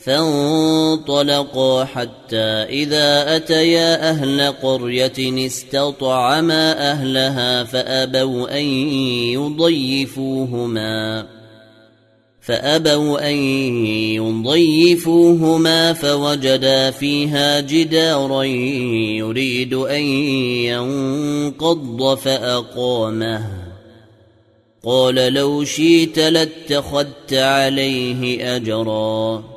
فانطلقا حتى إذا أتيا أهل قرية استطعما أهلها فأبوا أن يضيفوهما فوجدا فيها جدارا يريد أن ينقض فأقامه قال لو شئت لاتخذت عليه أجرا